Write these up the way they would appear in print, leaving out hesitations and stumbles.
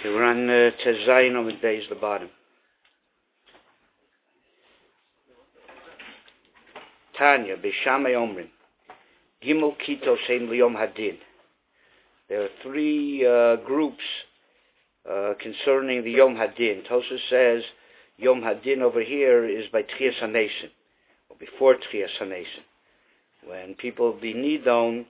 Okay, we're on Tezayin on the days, the bottom. Tanya, Bishamay Omrim, Gimel Kito Sein Liyom Hadin. There are three groups concerning the Yom Hadin. Tosha says Yom Hadin over here is by Tchias HaNesim, or before Tchias HaNesim, when people be nidon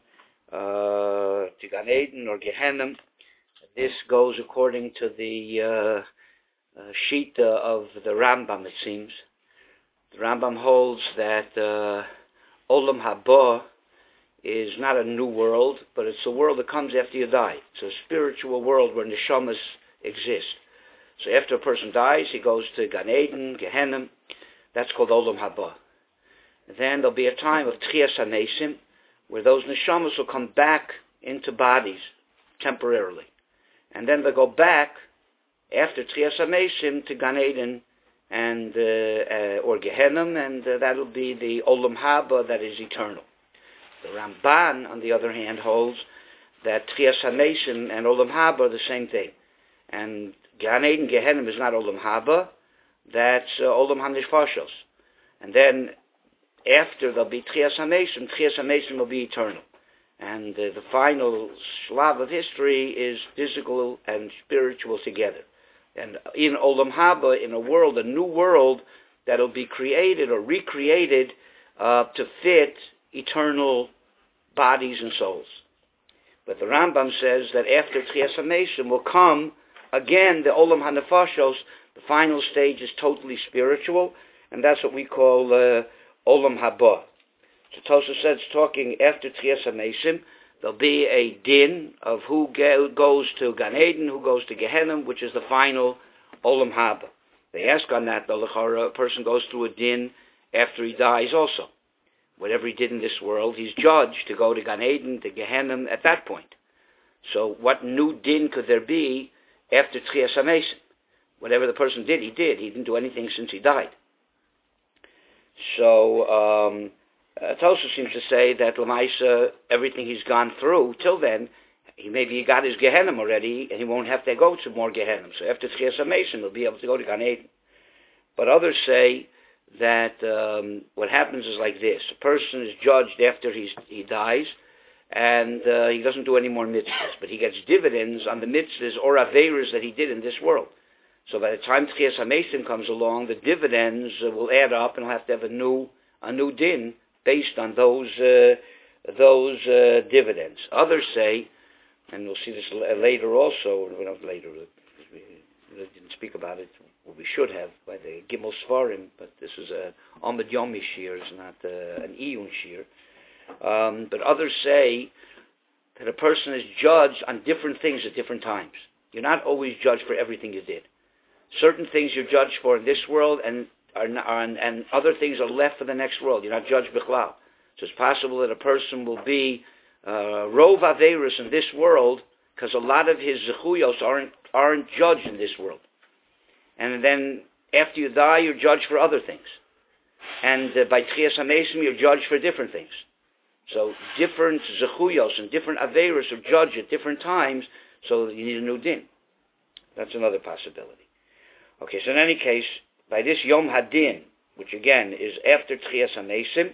to Gan Eden or Gehenna. This goes according to the Shita of the Rambam, it seems. The Rambam holds that Olam Haba is not a new world, but it's a world that comes after you die. It's a spiritual world where neshamas exist. So after a person dies, he goes to Gan Eden, Gehenna. That's called Olam Haba. Then there'll be a time of Tchias HaNesim, where those neshamas will come back into bodies temporarily. And then they'll go back after Tchias HaNesim to Gan Eden and or Gehenna, and that'll be the Olam Haba that is eternal. The Ramban, on the other hand, holds that Tchias HaNesim and Olam Haba are the same thing. And Gan Eden, Gehenna is not Olam Haba, that's Olam HaNishfashos. And then after there'll be Tchias HaNesim will be eternal. And the final slav of history is physical and spiritual together. And in Olam Haba, in a new world that'll be created or recreated to fit eternal bodies and souls. But the Rambam says that after Tchias HaNesim will come again the Olam HaNefashos. The final stage is totally spiritual, and that's what we call Olam Haba. So Tosa says, talking after Tchias HaNesim, there'll be a din of who goes to Gan Eden, who goes to Gehenna, which is the final Olam Haba. They ask on that, though, a person goes through a din after he dies also. Whatever he did in this world, he's judged to go to Gan Eden, to Gehenna at that point. So what new din could there be after Tchias HaNesim? Whatever the person did, he did. He didn't do anything since he died. So Tosa seems to say that Lamaisa, everything he's gone through till then, maybe he got his Gehenna already, and he won't have to go to more Gehenna. So after Tchias HaNesim, he'll be able to go to Gan Eden. But others say that what happens is like this. A person is judged after he dies, and he doesn't do any more mitzvahs, but he gets dividends on the mitzvahs or averas that he did in this world. So by the time Tchias HaNesim comes along, the dividends will add up, and he'll have to have a new din based on those dividends. Others say, and we'll see this later also, not later, we didn't speak about it, well, we should have, by the Gimel Svarim, but this is a Amud Yomi Shir, it's not an Iyun Shir. But others say that a person is judged on different things at different times. You're not always judged for everything you did. Certain things you're judged for in this world, and other things are left for the next world. You're not judged bichlal. So it's possible that a person will be rov averis in this world because a lot of his zechuyos aren't judged in this world. And then after you die, you're judged for other things. And by Tchias HaNesim, you're judged for different things. So different zechuyos and different averis are judged at different times, so you need a new din. That's another possibility. Okay, so in any case, by this Yom Hadin, which again is after Tchias HaNesim,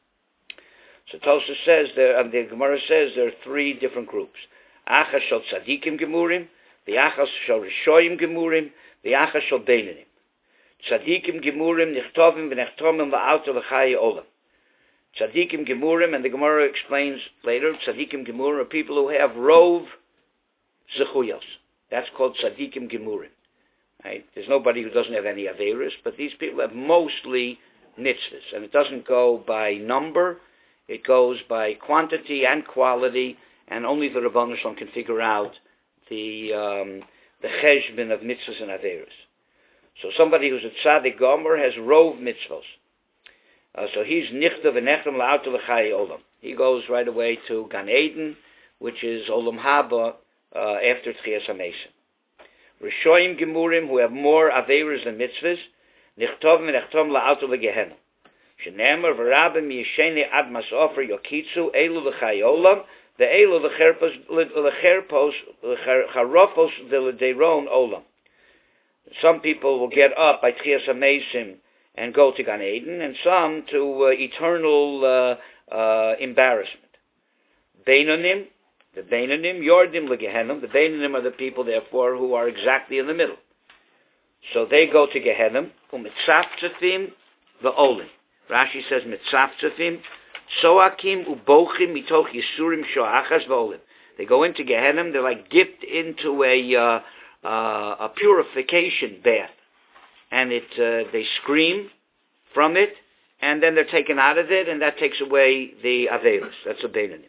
so Tosa says the Gemara says there are three different groups: Achas shel Tzadikim Gemurim, the Achas shel Rishoyim Gemurim, the Achas shel Beinanim. Tzadikim Gemurim nichtovim v'nechtomim va'auto l'chai olam. Tzadikim Gemurim, and the Gemara explains later, Tzadikim Gemurim are people who have rov zechuyos. That's called Tzadikim Gemurim. Right? There's nobody who doesn't have any averis, but these people have mostly mitzvahs, and it doesn't go by number; it goes by quantity and quality, and only the Rebbeinu Shalom can figure out the cheshbon of mitzvahs and averis. So somebody who's a tzaddik gomer has rov mitzvahs. So he's nichtav v'nechtam la'auto l'chai olam. He goes right away to Gan Eden, which is Olam Haba after Tchias HaNesim. Rishoyim Gemurim, who have more averas than mitzvahs, nichtovim v'nechtom la'auto l'gehenna. Shenemar v'rabim yishene ad masofer yokitzu elu l'chai olam the elo lecherpos charofos v'ledeiron olam. Some people will get up by Tchias HaMesim and go to Gan Eden, and some to eternal embarrassment. Beinonim, the Beinonim, Yordim leGehenim. The Beinonim are the people, therefore, who are exactly in the middle. So they go to Gehenim. Umitzaftzafim v'olim. Rashi says mitzaftzafim soakim ubochim mitoch yisurim shoachas v'olim. They go into Gehenim. They're like dipped into a purification bath, and they scream from it, and then they're taken out of it, and that takes away the Averis. That's a Beinonim.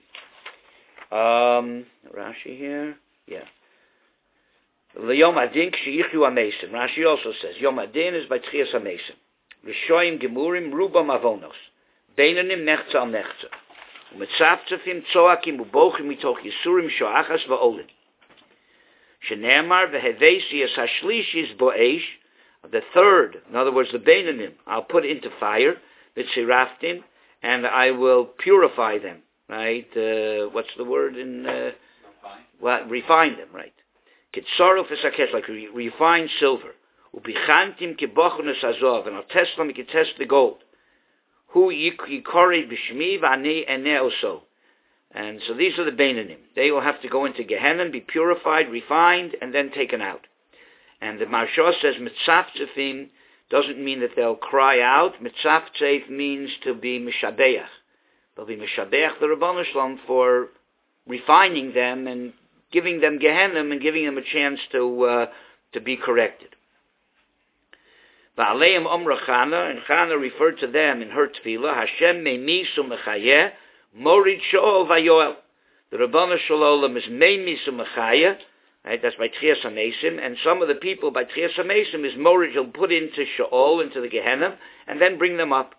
Rashi here, yeah. Yom Adin kshiyichu amesim. Rashi also says Yom Adin is by Tchias HaMesim. Rishoyim gemurim rubam avonos. Beinonim nechza al nechza. Umetzaftzafim tzoakim ubochim mitoch yisurim shoachas va'olim. Shenemar v'hevesi es hashlishis bo'esh. The third, in other words, the Beinonim, I'll put into fire, v'tziraftim, and I will purify them. Right? What's the word in? Refine them. Right? Kitzarof esakesh, like refined silver. Ubichantim kebochunas azov, and I'll test them. You can test the gold. Hu yikori b'shmi v'ani eneoso. And so these are the Beinonim. They will have to go into Gehenna, be purified, refined, and then taken out. And the Maharsha says mitzaftzefim doesn't mean that they'll cry out. Mitzaftzef means to be mishabeach. They'll be mishabeach the Rabbanu Shalom for refining them and giving them Gehenna and giving them a chance to be corrected. Ba'aleim Omra Chana, and Chana referred to them in her tefillah, Hashem meimisu mechayeh, Morid Sho'ol Vayoel. The Rabbanu Shalom is meimisu mechayeh, right? That's by Tchias HaMesim, and some of the people by Tchias HaMesim is Morid, he'll put into Sho'ol, into the Gehenna, and then bring them up.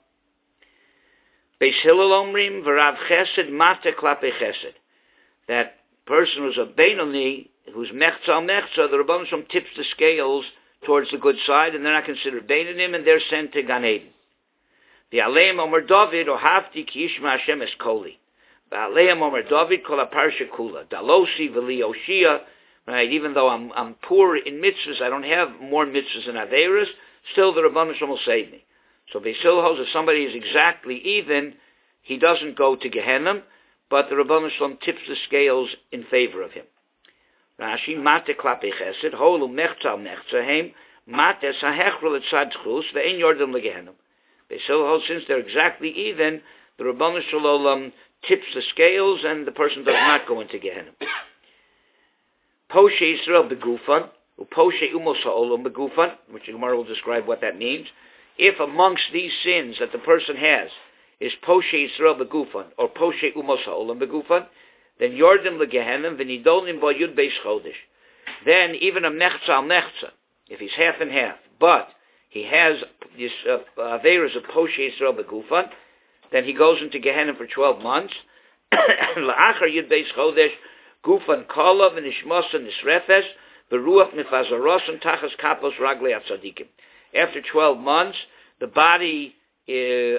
Beis Hillel Omrim v'Rav Chesed Mate Klape Chesed. That person who's a Beinoni, who's Mechza al Mechza, the Rabbanu Shalom tips the scales towards the good side, and they're not considered Beinonim, and they're sent to Gan Eden. The Aleim Omer David, or Hafti Ki Yishma Hashem Es Koli. The Aleim Omer David, Kol HaParsha Kula. Dalosi V'li Oshia, right, even though I'm poor in mitzvahs, I don't have more mitzvahs than Averas, still the Rabbanu Shalom will save me. So Beis Hillel holds if somebody is exactly even, he doesn't go to Gehenna, but the Rabbanu Shalom tips the scales in favor of him. Rashi, Mate Klape Chesed, Holu Mechza al Mechzahem, Mate Sahechro L'Tzadchus, Ve'en Yordam L'Gehenna. Beis Hillel holds since they're exactly even, the Rabbanu Shalom tips the scales and the person does not go into Gehenna. Poshe Yisrael Begufan, Uposhe Umos HaOlam Begufan, which the Gemara will describe what that means. If amongst these sins that the person has is Poshe Yisrael Begufan or Poshe Umos HaOlam Begufan, then Yordim LeGehenim v'nidolim bo Yud Beis Chodesh. Then even a Mechza al Mechza, if he's half and half, but he has this Averas of Poshe Yisrael Begufan, then he goes into Gehenna for 12 months. La'achar Yud Beis Chodesh Gufan Kala v'nishmasa nisrefes v'ruach mifazarosan tachas kapos raglei atzadikim. After 12 months, the body is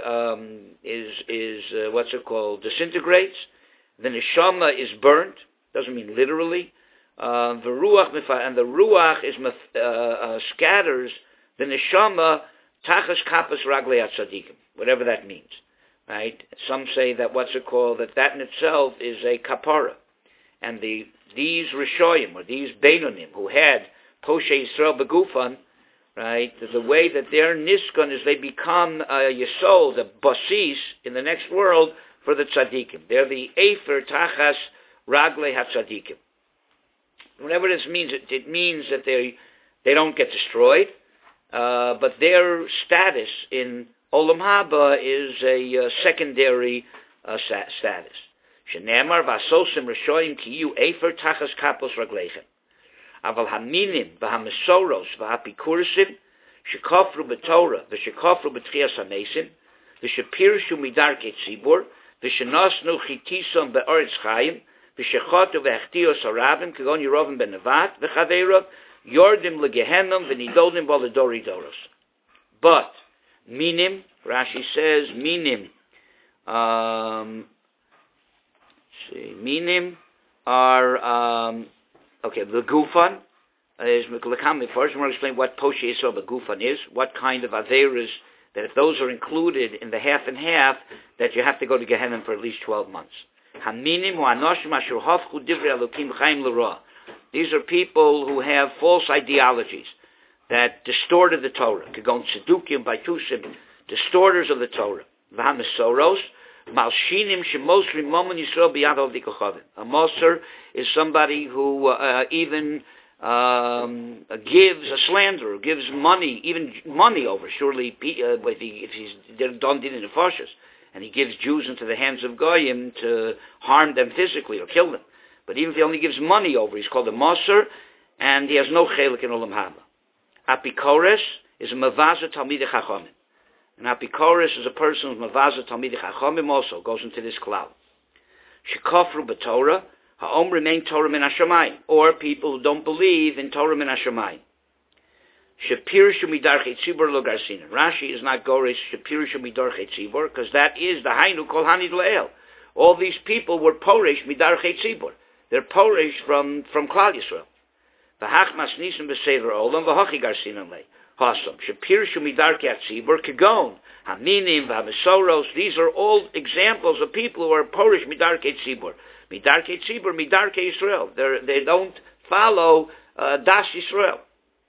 disintegrates. The neshama is burnt. Doesn't mean literally. The ruach is scatters the neshama tachas kapos raglei atzadikim. Whatever that means, right? Some say that that in itself is a kapara. And these Rishoyim, or these Beinonim, who had Poshe Yisrael Begufan, right, the way that their Niskon is they become Yisol, the Basis, in the next world, for the Tzadikim. They're the Efer Tachas Ragle HaTzadikim. Whatever this means, it means that they don't get destroyed, but their status in Olam Haba is a secondary status. Shenemar v'asosim rishoyim ki yu efer tachas kapos ragleichem. Aval haminim v'hamesoros v'hapikurusim shekofru b'torah v'shekofru b'tchias hamesim v'shepirshu midarkei tzibur v'shenasnu chitisom be'oretz chayim v'shechotu v'echtios harabim kegon Yerovim ben Nevat v'chaveirov yordim legehenom v'nidodim v'ledori doros. But minim, Rashi says minim, See, minim are okay. The gufan is First, we're going to explain what Poshe Yisrael Begufan is, what kind of Averas, that if those are included in the half and half, that you have to go to Gehenna for at least 12 months. These are people who have false ideologies that distorted the Torah. Kagon Tzedukim, Baitusim, distorters of the Torah. V'hamesoros, Malshinim Shemosri Momen Yisrael B'yad Al Dikochavim. A Moser is somebody who even gives a slanderer, gives money, even money over. Surely, if he's done in the Foshas, and he gives Jews into the hands of Goyim to harm them physically or kill them. But even if he only gives money over, he's called a Moser, and he has no chelik in Olam Haba. Apikores is a Mavaza Talmidei Chachamim. And Apikores is a person who's Mavaza Talmidei Chachamim also, goes into this cloud. Shekofru b'Torah, ha'om remain Torah min hashamayim, or people who don't believe in Torah min hashamayim. Shapirshu midarchei tzibur lo garsina. Rashi is not gorish shapirshu midarchei tzibur, because that is the hainu kol hanid le'el. All these people were porish midarchei tzibur. They're porish from Klal Yisrael. V'hach masnisim b'seder olam v'hachi garsina le. Hasam shapirshu midarchei tzibur kagon haminim v'hamesoros. These are all examples of people who are porish midarchei tzibur. Midarkei tzibur, midarkei Yisrael. They don't follow Das Yisrael.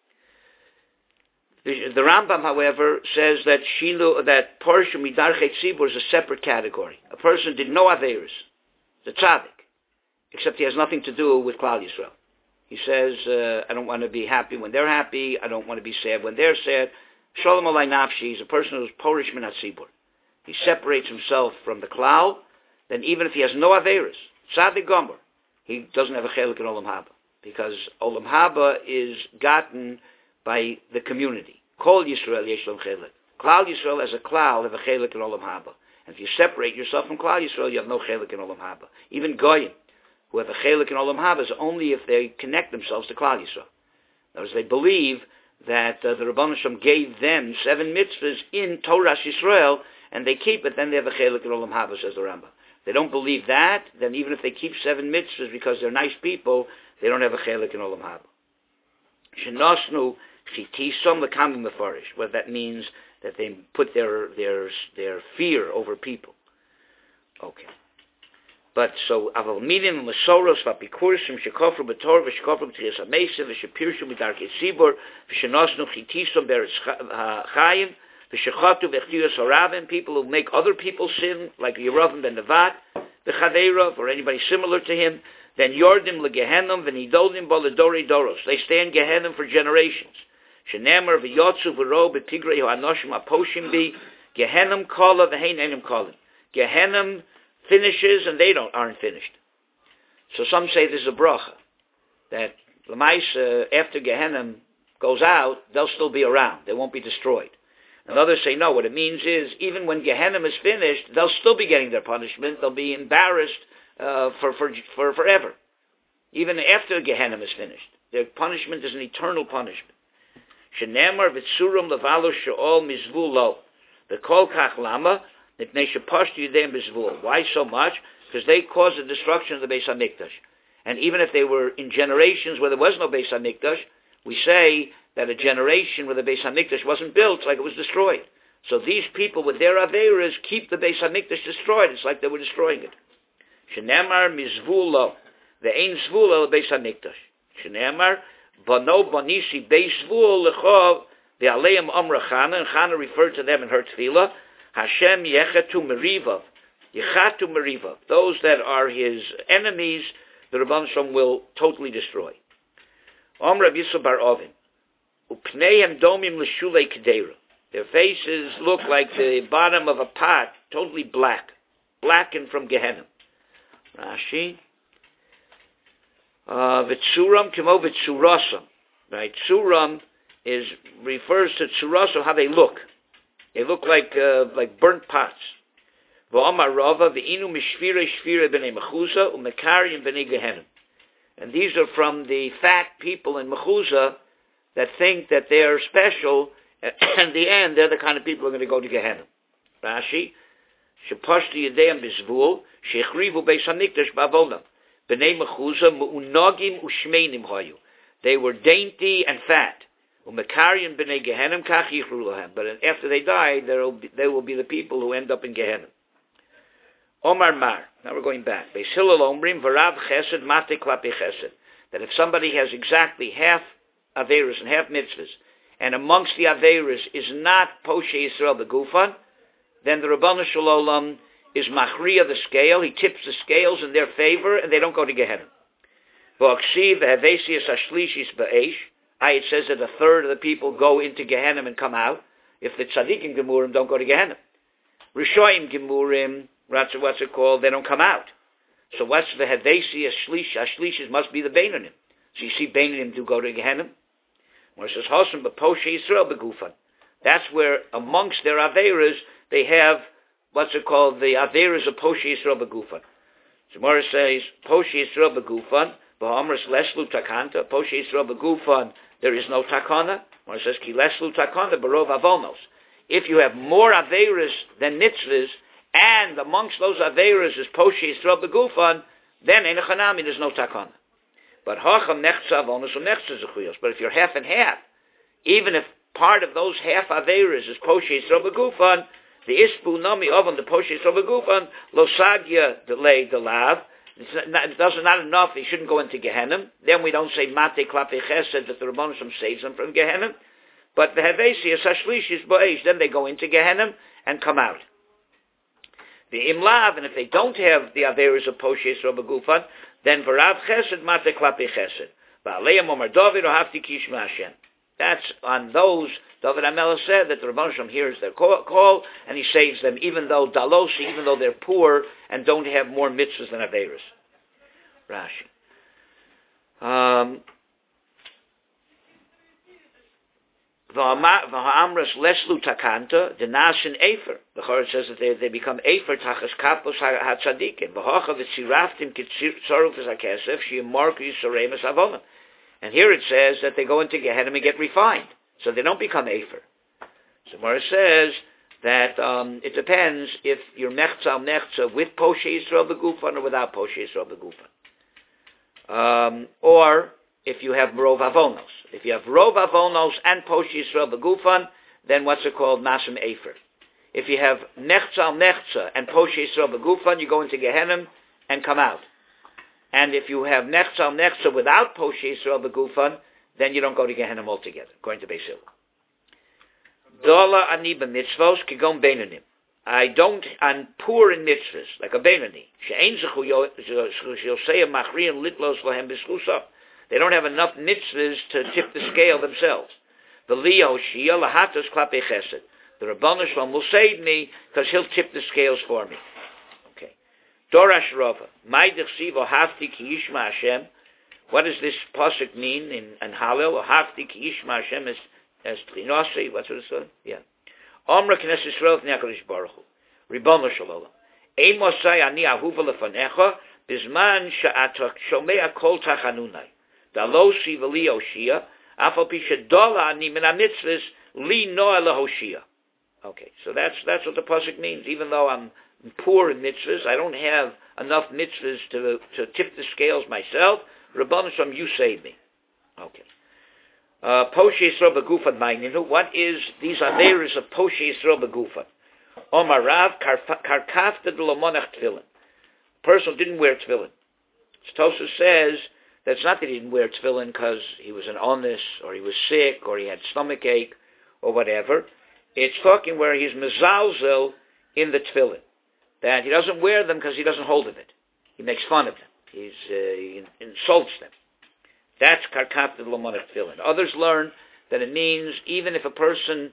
The Rambam, however, says that that Porsche midarkei tzibur is a separate category. A person did no averis, the tzaddik, except he has nothing to do with Klal Yisrael. He says, I don't want to be happy when they're happy. I don't want to be sad when they're sad. Shalom alay nafshi is a person who's Porsche min hatzibur. He separates himself from the Klal. Then even if he has no averis, Tzaddik Gomer, he doesn't have a chelik in Olam Haba, because Olam Haba is gotten by the community. Kol Yisrael yesh lom chelik. Klal Yisrael as a klal have a chelik in Olam Haba. And if you separate yourself from Klal Yisrael, you have no chelik in Olam Haba. Even Goyim, who have a chelik in Olam Haba, is only if they connect themselves to Klal Yisrael. In other words, they believe that the Rebbeinu Shem gave them 7 mitzvahs in Torah Yisrael, and they keep it, then they have a chelik in Olam Haba, says the Rambam. They don't believe that, then even if they keep 7 mitzvahs because they're nice people, they don't have a chelik in Olam Haba. Shenosnu chitisom l'kamim mefarish. What that means, that they put their fear over people. Okay. But so aval minim masoros v'apikurim shekofru b'torah v'shekofru b'tchias ha'meisiv v'shepirshu midarkei tzibur v'shenosnu chitisom beretz chayim. The Shechatu v'Echtiras Haravim, people who make other people sin, like Yeravim ben Nevat, the Chadeirav, or anybody similar to him, then Yordim leGehenom v'Nidodim b'Ledori Doros. They stay in Gehenom for generations. Shenemar v'Yotzu v'Ro b'Tigrei ha'Anoshim ha'Poshim bi Gehenom kala v'Hein enim kala. Gehenom finishes and they aren't finished. So some say this is a bracha, that L'maisa after Gehenom goes out, they'll still be around. They won't be destroyed. And others say, no, what it means is, even when Gehenna is finished, they'll still be getting their punishment. They'll be embarrassed for forever. Even after Gehenna is finished. Their punishment is an eternal punishment. Shenemar v'tzurum levalo she'ol mizvulo. The kol kach lama, nipnei shepashtu yidem mizvulo. Why so much? Because they caused the destruction of the Beis HaMikdash. And even if they were in generations where there was no Beis HaMikdash, we say that a generation where the Beis HaMikdash wasn't built, like it was destroyed. So these people with their Averas keep the Beis HaMikdash destroyed. It's like they were destroying it. Shenemar mizvulo. Ve'ein zvulo Beis HaMikdash. Shenemar bano bonisi Beis Zvul lechov ve'aleim omra Chana. And Chana referred to them in her tefillah. Hashem yechetu merivav. Yechatu merivav. Those that are his enemies, the Rebbeinu Shalom will totally destroy. Omra Yisrael bar Ovin. Upneihem domim l'shulei kedera. Their faces look like the bottom of a pot, totally black, blackened from Gehenna. Rashi. V'tzuram kimo v'tzurasam. Right, tzuram refers to tzurasam, how they look. They look like burnt pots. V'amar Rava v'inu mishvira shvira b'nei mechuza u'mekarim b'nei Gehenna. And these are from the fat people in Mechuza that think that they're special, and in the end, they're the kind of people who are going to go to Gehenna. Rashi, Shepashti Yedeim Bizvul, Shechrivu Beis HaMikdash Ba'avolam. B'nei Mechuza Mu'unogim U'shmeinim Hayu. They were dainty and fat. U'mekarian B'nei Gehenim Kach Yichru Lahem. But after they die, they will be the people who end up in Gehenim. Omar Mar. Now we're going back. Beis Hillel Omrim V'rav Chesed Mate Klapi Chesed. That if somebody has exactly half Averis and half mitzvahs, and amongst the Averis is not Poshe Yisrael Begufan, then the Rabbanu Shalom is Machriya the scale. He tips the scales in their favor, and they don't go to Gehenna. V'aksiv Havesius Ashlishis Ba'esh. It says that a third of the people go into Gehenna and come out. If the Tzadikim Gemurim don't go to Gehenna. Rishoyim Gemurim, what's it called? They don't come out. So what's the Havesius Ashlishis must be the Beinonim. So you see Beinonim do go to Gehenna. Where it says Hosam B'Poshe Yisrael Begufan. That's where amongst their Averas they have what's it called, the Averas of Poshe Yisrael Begufan. So Gemara says Poshe Yisrael Begufan, B'Hamras Leslu Takanta, Poshe Yisrael Begufan, there is no Takana. Gemara says Ki Leslu Takanta Barov Avonos. If you have more Averas than mitzvahs, and amongst those Averas is Poshe Yisrael Begufan, then in a Chanami there's no Takana. But Hacham Nechza Avonos or Nechza Zechuyos. But if you're half and half, even if part of those half Averas is Poshe Yisrael Begufan, the Ispu Nami Ovan, the Poshe Yisrael Begufan, Losagya delay the lav. It doesn't not enough. They shouldn't go into Gehenna. Then we don't say Mate Klape Chesed that the Rabbanim saves them from Gehenna. But the Havesius Ashlishis Bo'esh, then they go into Gehenna and come out. The Imlav, and if they don't have the Averas of Poshe Yisrael Begufan, then V'rav Chesed Mate Klape Chesed. Ba'aleim Omar David Ohavti Kishma Hashem. That's on those. David HaMelech said that the Rebbeinu Shalom hears their call and he saves them, even though Dalosi, even though they're poor and don't have more mitzvahs than Averis. Rashi. V'ha'amras leslu takanta denasin efer. The Chorah says that they become efer tachas kapos hatzadikim. V'hacha v'tziraftim kitzoruf v'zakesef she'yimorku yisoremus avonim. And here it says that they go into Gehenna and get refined. So they don't become Afer. So Gemara says that it depends if you're Mechza with Poshe Yisrael Begufan or without Poshe Yisrael Begufan. Or if you have Rov Avonos. If you have Rov Avonos and Poshe Yisrael Begufan, then what's it called? Nasim Afer. If you have Nechza and Poshe Yisrael Begufan, you go into Gehenna and come out. And if you have Nechza without Poshe Yisrael Begufan, then you don't go to Gehenna altogether, according to Beis Hillel. Dola ani b'mitzvos kigon beinonim. I'm poor in mitzvahs, like a beinoni. She'ein zechu yosei machriim litlos lahem b'schusa. They don't have enough mitzvahs to tip the scale themselves. V'li Hoshia lahatos klape chesed. The Rabbanu Shalom will save me because he'll tip the scales for me. Okay. Dorash Rava. Mai dechsiv ohafti ki yishma Hashem. What does this pasuk mean in Hallel? Ohafti ki yishma Hashem as trinose. What's what it says? Yeah. Omra k'nes Yisrael v'nei HaKadosh Baruch Hu. Ribono shel olam. Ein mosai ani ahuva lefanecha bizman she'ata shomea kol tachanunai. Dalosi v'li Hoshia. Afal pi shedola ani min hamitzvahs li noah lehoshia. Okay, so that's what the pasuk means. Even though I'm poor in mitzvahs, I don't have enough mitzvahs to tip the scales myself. Rabbanan Shalom, you save me. Okay. Poshe Yisrael Begufan Ma'ininu. What is these Averas of Poshe Yisrael Begufan? Omar Rav Karkafta D'Lomonach Tefillin. Person didn't wear tefillin. Tosfos says that it's not that he didn't wear tefillin because he was an honest, or he was sick, or he had stomach ache, or whatever. It's talking where he's mezalzel in the tefillin. That he doesn't wear them because he doesn't hold of it. He makes fun of them. He insults them. That's karkat l'monach tefillin. Others learn that it means even if a person,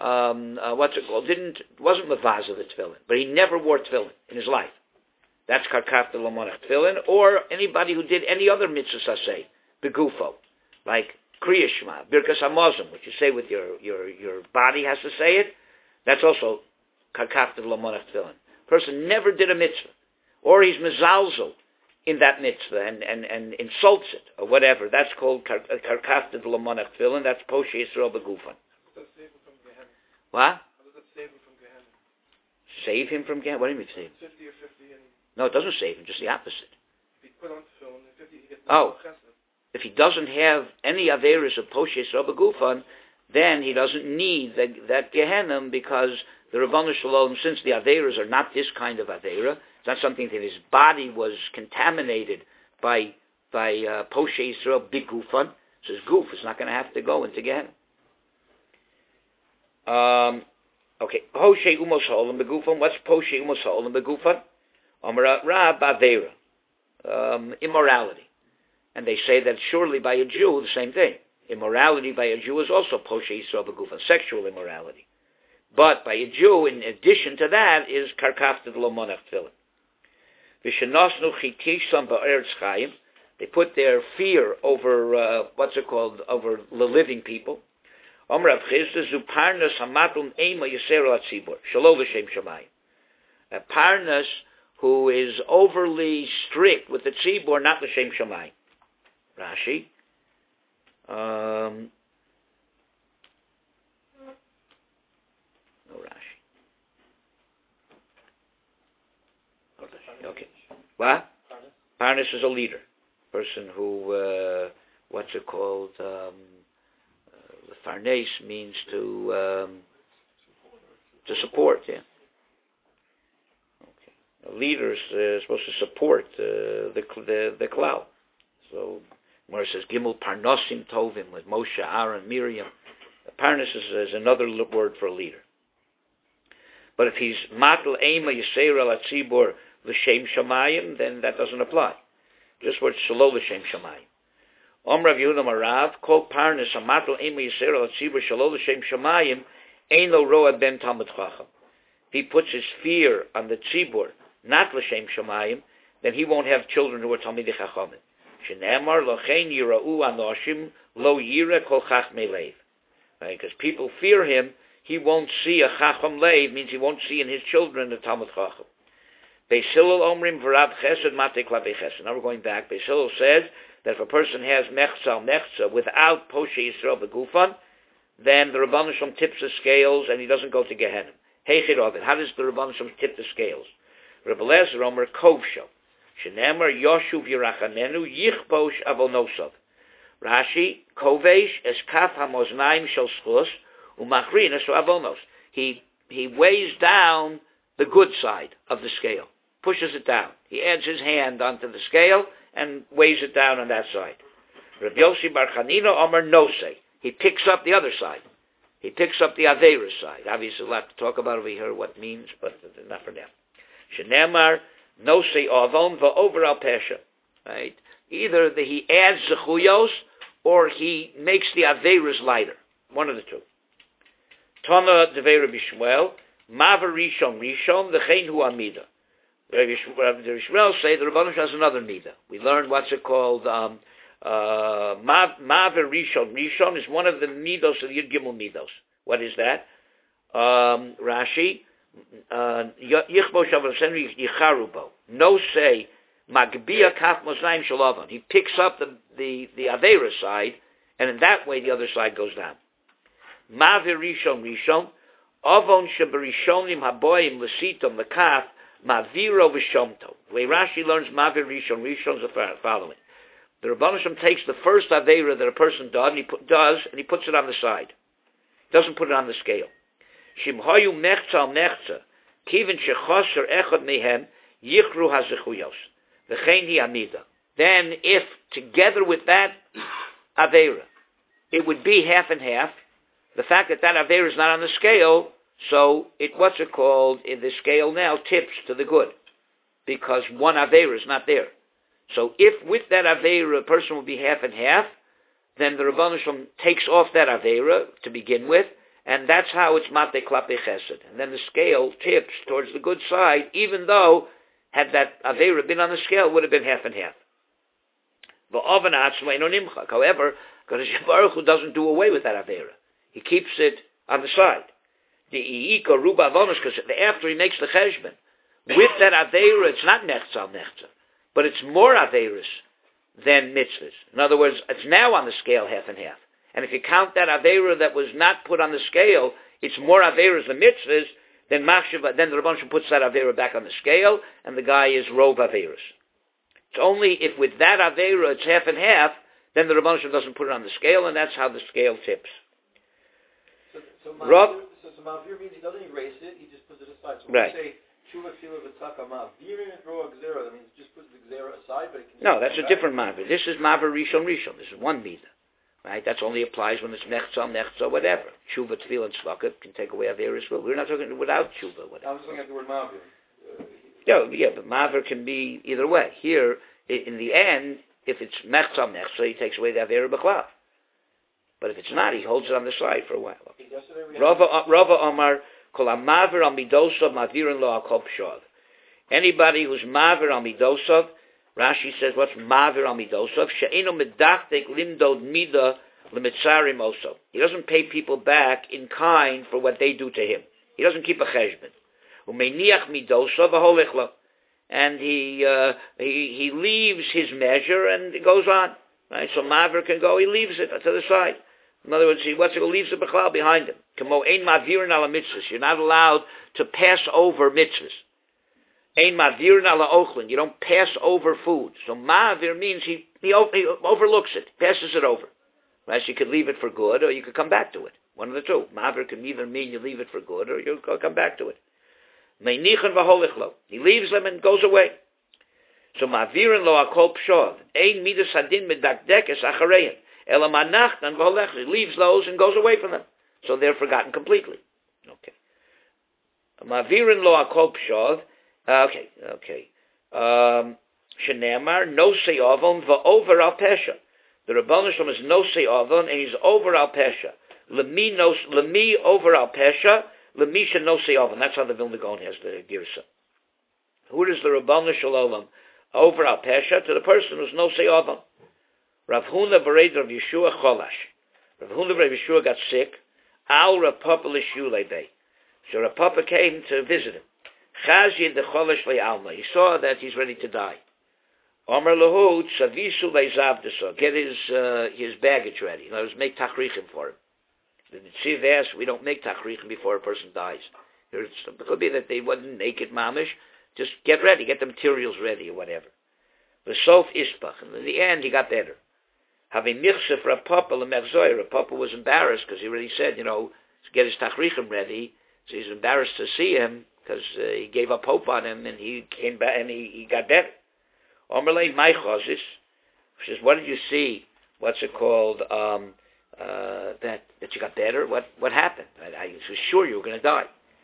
wasn't mevaz of the tefillin, but he never wore tefillin in his life. That's karkat l'monach tefillin. Or anybody who did any other mitzvah say begufo, like Kriya Shema, Birkas Hamazon, which you say with your body has to say it. That's also karkat l'monach tefillin. Person never did a mitzvah, or he's mezalzel in that mitzvah and insults it or whatever. That's called karkaf l'monach tefillin. That's Poshe Yisrael Begufan. What? How does that save him from Gehenna? Save him from Gehenna? What do you mean save him? 50 or 50 and... No, it doesn't save him, just the opposite. If he put on tefillin, 50 he gets if he doesn't have any Averis of Poshe Yisrael Begufan, then he doesn't need that Gehenna, because the Rabbanu Shalom, since the Averas are not this kind of Avera, it's not something that his body was contaminated by Poshe Yisrael Begufan, so his goof is not going to have to go into Gehenna. Okay, Poshe Umos Ha'olam Begufan. What's Poshe Umos Ha'olam Begufan? Amar Rab Avera, immorality. And they say that surely by a Jew, the same thing. Immorality by a Jew is also Poshe Yisrael Begufan, sexual immorality. But by a Jew, in addition to that, is Karkafta Lo Monach Tefillin. V'shenosnu Chitisham Ba'eretz Chaim. They put their fear over, over the living people. Omer Rav Chisda, Zu Parnas Hamatum Ema Yisrael HaTzibur, Shelo L'Shem Shamayim. A Parnas who is overly strict with the Tzibur, not L'Shem Shamayim. Rashi. No Rashi. Okay. What? Parnas is a leader. Person who, Farnes means to support, yeah. Okay. A leader is supposed to support the cloud. So, where it says Gimel Parnosim Tovim with Moshe, Aaron, Miriam, Parnas is another word for a leader. But if he's Matel Ema Yisrael Atzibur L'Shem Shamayim, then that doesn't apply. Just word Shelo L'Shem Shamayim. Om Rav Yehuda Marav, Kol Parnas Amatel Ema Yisrael Atzibur Shelo L'Shem Shamayim, Ein Lo Roa Ben Talmud Chacham. If he puts his fear on the Tzibur, not L'Shem Shamayim, then he won't have children who are Talmidei Chachamim. Shenemar Lochein Yira'u Anoshim Lo Yira Kol Chachmei Leiv. Because people fear him, he won't see a Chacham Leiv, means he won't see in his children a Talmud Chacham. Beis Hillel Omrim V'Rav Chesed Matei Klape Chesed. Now we're going back. Beis Hillel says that if a person has Mechza without Poshe Yisrael Begufan, then the Rabbanan Shalom tips the scales and he doesn't go to Gehenna. Heichid Ovid. How does the Rabbanan Shalom tip the scales? Rebbe Lezer Omer Kovsho. Shenemar Yoshuv Yerachanenu Yichbosh Avonosov. Rashi, Kovesh es Kaf HaMoznaim Shel Schus Umachrin es Avonos. He weighs down the good side of the scale, pushes it down. He adds his hand onto the scale and weighs it down on that side. Rabbi Yossi Bar Chanina Omer Nosei. He picks up the other side. He picks up the Aveira side. Obviously, we'll have to talk about over here what it means, but not for now. Shenemar Nosei Avon Va'over Al Pesha. Right? Either he adds the Chuyos or he makes the Aveiras lighter. One of the two. Tana Devei Rabbi Shmuel, Maver Rishon V'chein Hu Amida. The Rishmuel say the Rabbanan has another Mida. We learned what's it called. Maver Rishon is one of the Midos of the Yud Gimel Midos. What is that? Rashi, Yichbo Shavasenu Yicharubo. No say Magbia Kaf Moslaim Shalavon. He picks up the Aveira side, and in that way the other side goes down. Maver Rishon Avon Shabarishonim Haboyim Lesitom Lekaf Maviro V'Shomto. The way Rashi learns Maver Rishon is the following. The Rebbeinu Shem takes the first Aveira that a person does, and he puts it on the side. He doesn't put it on the scale. Shimhayu Mechza al Mechza, Kivin Shechosher Echad Mehem, Yichru HaZechuyos. V'chein Hi Amida. Then, if together with that Aveira, it would be half and half, the fact that Aveira is not on the scale, so the scale now tips to the good, because one Aveira is not there. So if with that Aveira a person will be half and half, then the Rebbeinu Shalom takes off that Aveira to begin with, and that's how it's Matei Klape Chesed. And then the scale tips towards the good side, even though, had that Aveira been on the scale, it would have been half and half. However, because Baruch Hu doesn't do away with that Aveira. He keeps it on the side. Because after he makes the cheshbon, with that Aveira, it's not Nechza al Nechza, but it's more Aveiros than mitzvahs. In other words, it's now on the scale half and half. And if you count that Aveira that was not put on the scale, it's more Aveiros than mitzvahs, then the Rabban Shalom puts that Avera back on the scale, and the guy is Rov Averas. It's only if with that Avera it's half and half, then the Rabban Shalom doesn't put it on the scale, and that's how the scale tips. So Ma'avir means he doesn't erase it, he just puts it aside. So when you say Tshuva Tefillah V'Tzaka Ma'avir and Roa Gzera, that means it just puts the Gzera aside, but it can... No, that's a different Ma'avir. This is Ma'avir Rishon. This is one Midah. Right? That only applies when it's Nechza, whatever. Tshuva, Tefillah, and Tzlaka can take away Averis will. We're not talking without Tshuva, whatever. I was looking at the word Ma'avir. Yeah, but Ma'avir can be either way. Here, in the end, if it's Nechza, he takes away the Avera B'chlav. But if it's not, he holds it on the side for a while. Rava Omar, Kol HaMa'avir Al Midosav Ma'avirin Lo Al Pshad. Anybody who's Ma'avir Al Midosav, Rashi says, what's Ma'avir Al Midosav? She'eno Medachtek Limdod Mida L'Mitzarim Oso. He doesn't pay people back in kind for what they do to him. He doesn't keep a cheshbon. U'meiniach Midosav Aholech Lo. And he leaves his measure and it goes on. Right? So Ma'avir can go, he leaves it to the side. In other words, he leaves the Bechlau behind him. Kamo ein Ma'avirin ala mitzvahs. You're not allowed to pass over mitzvahs. Ein Ma'avirin ala ochlin. You don't pass over food. So Ma'avir means he overlooks it, passes it over. Right? So you could leave it for good, or you could come back to it. One of the two. Ma'avir can either mean you leave it for good, or you'll come back to it. Meinichen v'holech lo. He leaves them and goes away. So Ma'avirin lo akol pshov. Ein midas hadin medakdekes acharein. He leaves those and goes away from them. So they're forgotten completely. Okay. Ma'avirin lo akol pshov. Okay. Shenemar no se avon va'over al pesha. The Rebbeinu Shalom is no se avon and he's over al pesha. Lemi over al pesha. Lemi she no se avon. That's how the Vilna Gaon has the girsa. Who does the Rebbeinu Shalom over al pesha? To the person who's no se avon. Rav Huna bereid Rav Yeshua cholash. Rav Huna Rav Yeshua got sick. Al Rav Papa l'shulei bei. So Rav Papa came to visit him. Chazid the cholash le'alma. He saw that he's ready to die. Omer lehu tzavisu le'zavdasa. Get his baggage ready. In other words, make tachrichim for him. The Tziv asked, we don't make tachrichim before a person dies. It could be that they wasn't naked mamish. Just get ready, get the materials ready or whatever. The sof ispach. And in the end, he got better. Having michsef Rav Papa l'mechzoy. Rav Papa was embarrassed because he already said, to get his tachrichim ready. So he's embarrassed to see him because he gave up hope on him and he came back and he got better. Omerlei my chazis. Says, what did you see? What's it called? That you got better? What happened? I was sure you were going to die.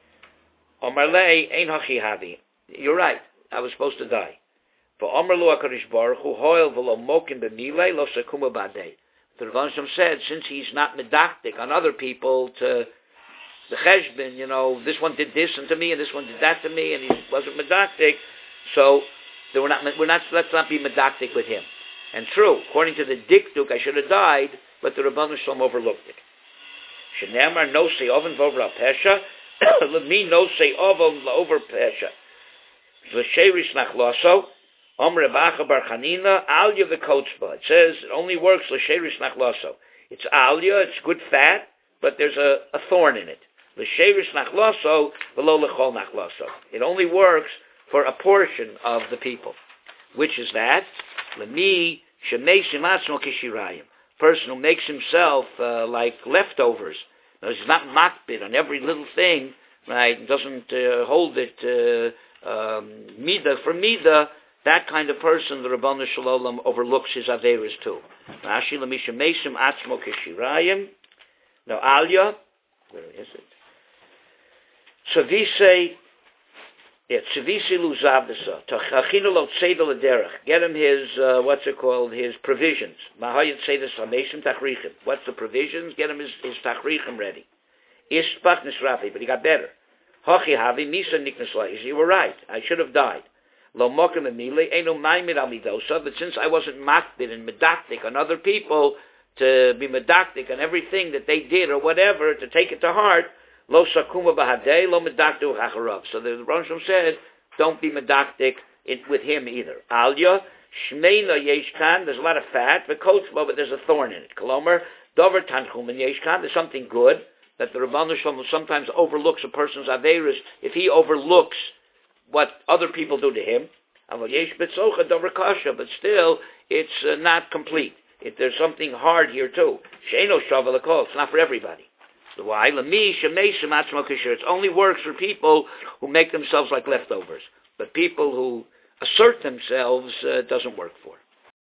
Omerlei ein hachi havi. You're right. I was supposed to die. For Omerlu HaKadosh Baruch Hu hoil v'lo mokim b'milei lo sekuma b'adei. The Rebbeinu Shalom said, since he's not medactic on other people to the cheshbon, this one did this and to me, and this one did that to me, and he wasn't medactic, so let's not be medactic with him. And true, according to the dikduk, I should have died, but the Rebbeinu Shalom overlooked it. Shenemar no say oven v'over al pesha, me no say oven over pesha. V'sherish nachlaso. Omre Bacha Bar Chanina, Alya the Kotzba. It says it only works l'sherish nachlaso. It's Alya, it's good fat, but there's a thorn in it. L'sherish nachlaso, v'lo l'chol nachlaso. It only works for a portion of the people. Which is that? L'mi shemeisim atzmo kishirayim. Person who makes himself like leftovers. Now, he's not makbid on every little thing, right? Doesn't hold it midah for midah. That kind of person, the Rebbeinu Shalom overlooks his averas too. Rashi l'misha meisim atzmo kishirayim. Now Alya, where is it? Tzivisi luzavdasa. Tachachinu lo tzedel l'derech. Get him his his provisions. Mahayat tzedel sameisim tachrichim. What's the provisions? Get him his tachrichim ready. Ispach nisrafi, but he got better. Hachi havi misa niknaslai. You were right. I should have died. Lo mokim emile eno maimid al midosa. But since I wasn't makbid and medactic on other people to be medactic on everything that they did or whatever, to take it to heart, lo sakuma bahadei lo medactu hacharav. So the Rebbeinu said, don't be medactic with him either. Alya shmeina yeshkan. There's a lot of fat, but there's a thorn in it. Kolomer dover tanchum and yeshkan. There's something good, that the Rabbanu Shalom sometimes overlooks a person's Averis if he overlooks what other people do to him. But still, it's not complete. There's something hard here too. It's not for everybody. Why? It only works for people who make themselves like leftovers. But people who assert themselves doesn't work for.